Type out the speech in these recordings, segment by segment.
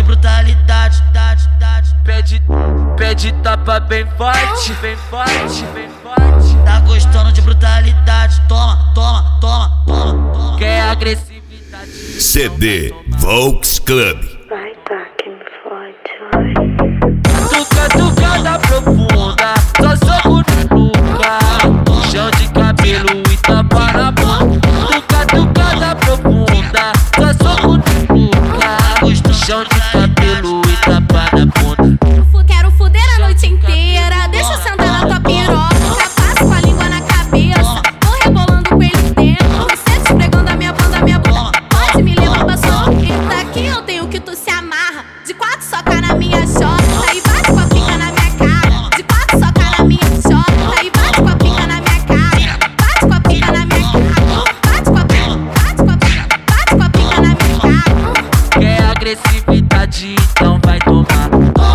brutalidade. Pede tapa bem forte, bem forte, bem forte. Tá gostando de brutalidade? Toma, toma, toma, toma, toma. Quer agressividade? CD Volks Club. Vai dar que me fode. Tucada profunda, só soco na nuca. Chão de cabelo e tapa na bunda. Tucada profunda, só soco na nuca. Chão de cabelo e tapa na bunda. Quero fuder a noite inteira, deixa eu sentar na tua piroca. Passo com a língua na cabeça, vou rebolando com ele dentro. Você esfregando a minha bunda, pode me levar pra sua boqueta. Aqui eu tenho que tu se amarra, de quatro soca na minha chota. E bate com a pica na minha cara, de quatro soca na minha chota. E bate com a pica na minha cara, bate com a pica na minha cara. Bate com a pica na minha cara. Quer agressividade, então vai tomar.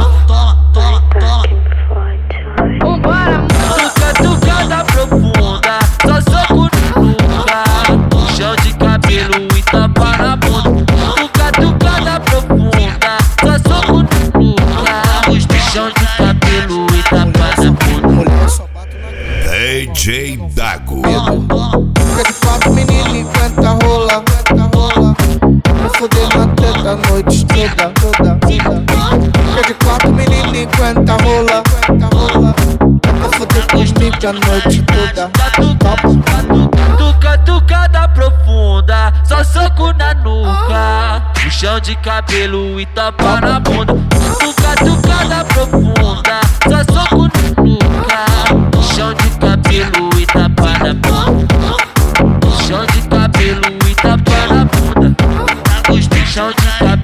Tucada profunda, só soco na nuca. Chão de cabelo e tapa na bunda. Tucada profunda, só soco na nuca. Chão de cabelo e tapa na bunda. DJ Dago. Fica de quatro menino enquanto rola. Pra foder na teta a noite toda. Fica de quatro menino enquanto rola. Pra foder comigo a noite toda. Tucada profunda, só soco na nuca. Puxão de cabelo e tapa na bunda. Tucada profunda, só soco na nuca. Puxão de cabelo e tapa na bunda. Puxão de cabelo e tapa na bunda. Puxão de cabelo.